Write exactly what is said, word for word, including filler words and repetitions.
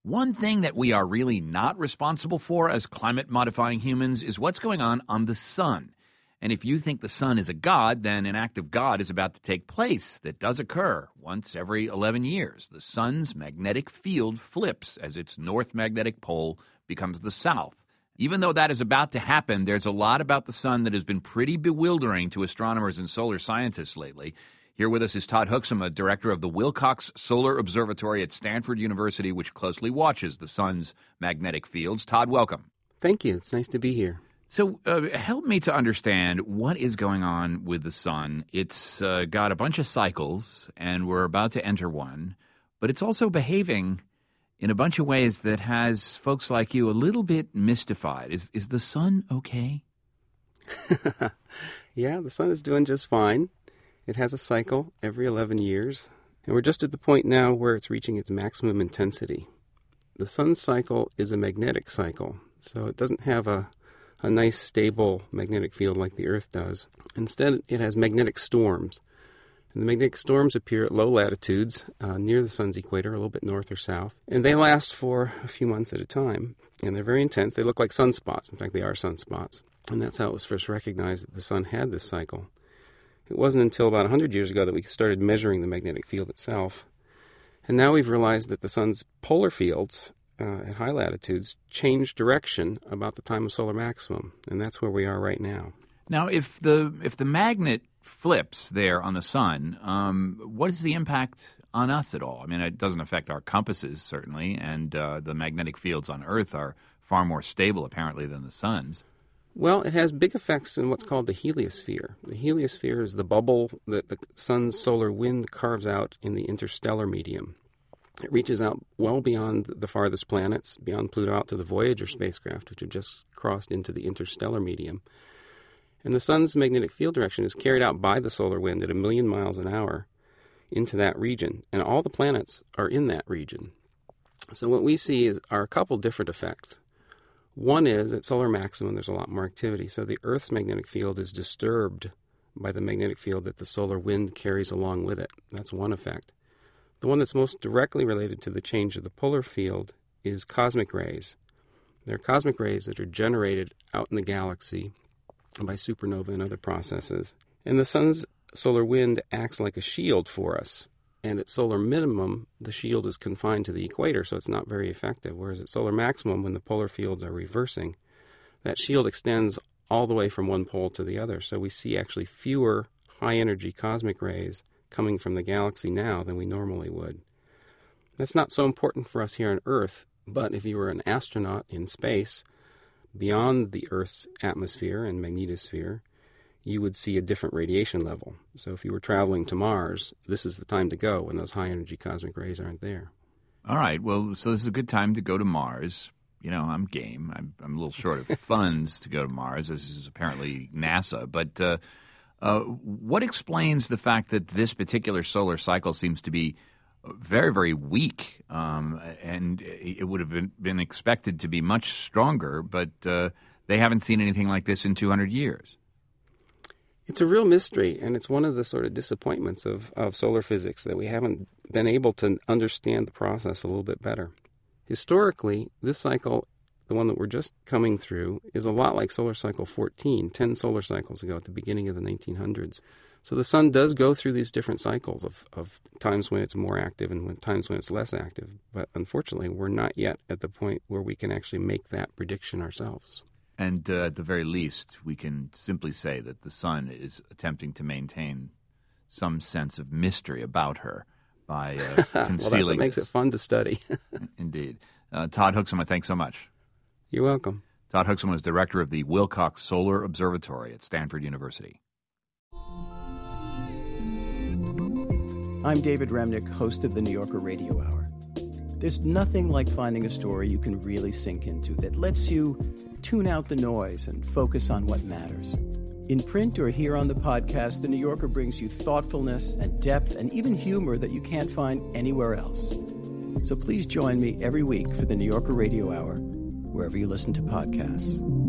One thing that we are really not responsible for as climate-modifying humans is what's going on on the sun. And if you think the sun is a god, then an act of God is about to take place that does occur once every eleven years. The sun's magnetic field flips as its north magnetic pole becomes the south. Even though that is about to happen, there's a lot about the sun that has been pretty bewildering to astronomers and solar scientists lately. Here with us is Todd Hoeksema, director of the Wilcox Solar Observatory at Stanford University, which closely watches the sun's magnetic fields. Todd, welcome. Thank you. It's nice to be here. So uh, help me to understand what is going on with the sun. It's uh, got a bunch of cycles, and we're about to enter one, but it's also behaving in a bunch of ways that has folks like you a little bit mystified. Is, is the sun okay? Yeah, the sun is doing just fine. It has a cycle every eleven years, and we're just at the point now where it's reaching its maximum intensity. The sun's cycle is a magnetic cycle, so it doesn't have a, a nice, stable magnetic field like the Earth does. Instead, it has magnetic storms. And the magnetic storms appear at low latitudes uh, near the sun's equator, a little bit north or south, and they last for a few months at a time. And they're very intense. They look like sunspots. In fact, they are sunspots. And that's how it was first recognized that the sun had this cycle. It wasn't until about one hundred years ago that we started measuring the magnetic field itself. And now we've realized that the sun's polar fields uh, at high latitudes change direction about the time of solar maximum. And that's where we are right now. Now, if the if the magnet flips there on the sun, um, what is the impact on us at all? I mean, it doesn't affect our compasses, certainly, and uh, the magnetic fields on Earth are far more stable, apparently, than the sun's. Well, it has big effects in what's called the heliosphere. The heliosphere is the bubble that the sun's solar wind carves out in the interstellar medium. It reaches out well beyond the farthest planets, beyond Pluto, out to the Voyager spacecraft, which had just crossed into the interstellar medium. And the sun's magnetic field direction is carried out by the solar wind at a million miles an hour into that region. And all the planets are in that region. So what we see is are a couple different effects. One is at solar maximum, there's a lot more activity. So the Earth's magnetic field is disturbed by the magnetic field that the solar wind carries along with it. That's one effect. The one that's most directly related to the change of the polar field is cosmic rays. They're cosmic rays that are generated out in the galaxy by supernova and other processes. And the sun's solar wind acts like a shield for us. And at solar minimum, the shield is confined to the equator, so it's not very effective. Whereas at solar maximum, when the polar fields are reversing, that shield extends all the way from one pole to the other. So we see actually fewer high-energy cosmic rays coming from the galaxy now than we normally would. That's not so important for us here on Earth, but if you were an astronaut in space, beyond the Earth's atmosphere and magnetosphere, you would see a different radiation level. So if you were traveling to Mars, this is the time to go when those high-energy cosmic rays aren't there. All right. Well, so this is a good time to go to Mars. You know, I'm game. I'm, I'm a little short of funds to go to Mars. This is apparently NASA. But uh, uh, what explains the fact that this particular solar cycle seems to be very, very weak, um, and it would have been, been expected to be much stronger, but uh, they haven't seen anything like this in two hundred years? It's a real mystery, and it's one of the sort of disappointments of, of solar physics that we haven't been able to understand the process a little bit better. Historically, this cycle, the one that we're just coming through, is a lot like solar cycle fourteen, ten solar cycles ago at the beginning of the nineteen hundreds. So the sun does go through these different cycles of, of times when it's more active and when, times when it's less active. But unfortunately, we're not yet at the point where we can actually make that prediction ourselves. And uh, at the very least, we can simply say that the sun is attempting to maintain some sense of mystery about her by uh, concealing. Well, that's what makes it fun to study. Indeed. Uh, Todd Hoeksema, thanks so much. You're welcome. Todd Hoeksema is director of the Wilcox Solar Observatory at Stanford University. I'm David Remnick, host of the New Yorker Radio Hour. There's nothing like finding a story you can really sink into that lets you tune out the noise and focus on what matters. In print or here on the podcast, The New Yorker brings you thoughtfulness and depth and even humor that you can't find anywhere else. So please join me every week for The New Yorker Radio Hour, wherever you listen to podcasts.